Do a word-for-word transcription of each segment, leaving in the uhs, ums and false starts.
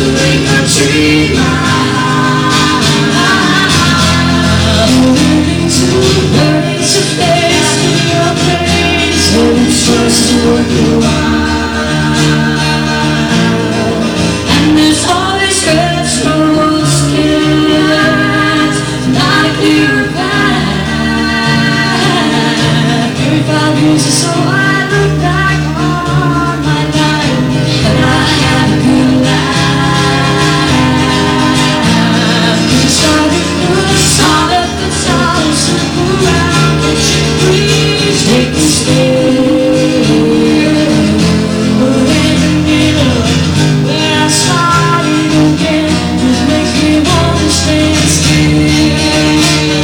make a dream life. Learning to, learning to face your pains, learning trust to work you out. And there's always hurts, no scares, not clear path. Thirty-five years or so, I look back on my life, and I had a good life. We started good, saw at the top, slip around, but you please take me stay. But in the middle, where I started again, just makes me want to stand still.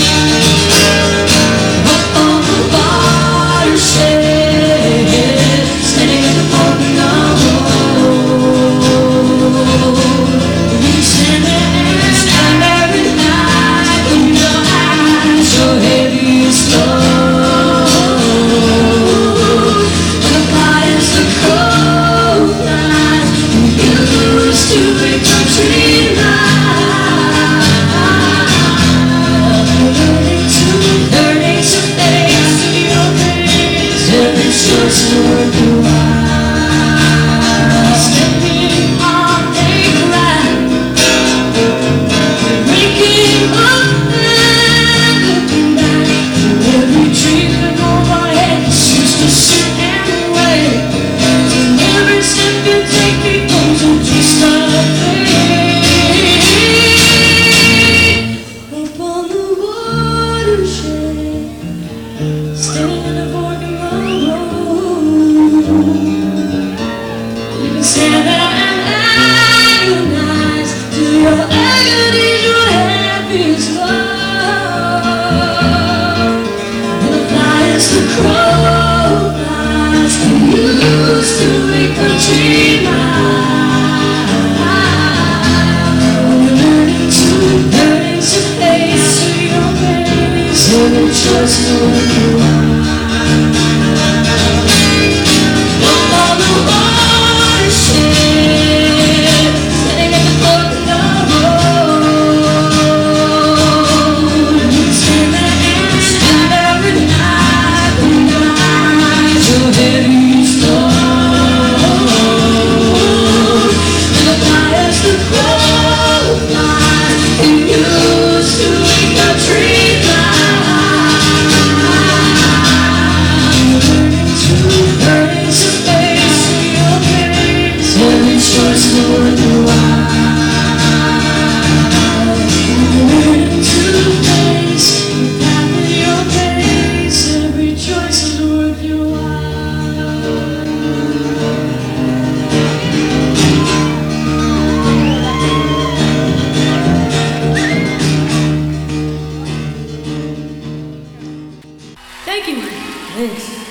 Up on the watershed, standing at the fork in the road. We stand there and stand there at night, when your eyes so heavy and slow. And the fires, the cold nights, we used to make our dream life. Learning to, learning to face your pains, every choice to work you out. Stepping on a ground, waking up and looking back. Every dream that overhead used to sit and wait. And every step you take becomes a twist of fate. Up on the watershed, standing at a fork in the road. You can stand there and agonize till your agony's your happiest love. And the flies, the crow flies, can used to make a dream life. Learning to, learning to face your pains, every choice to work you out. Up on the watershed, standing at the fork in the road. You stand there and stand there at night, when your eyes are heavy and slow. And the fires, the cold night, and used to make a dream life. Learning to, learning to face your pains, every choice to work you out. Learning to face the path of your pains, every choice to work you out. Thank you. Thanks.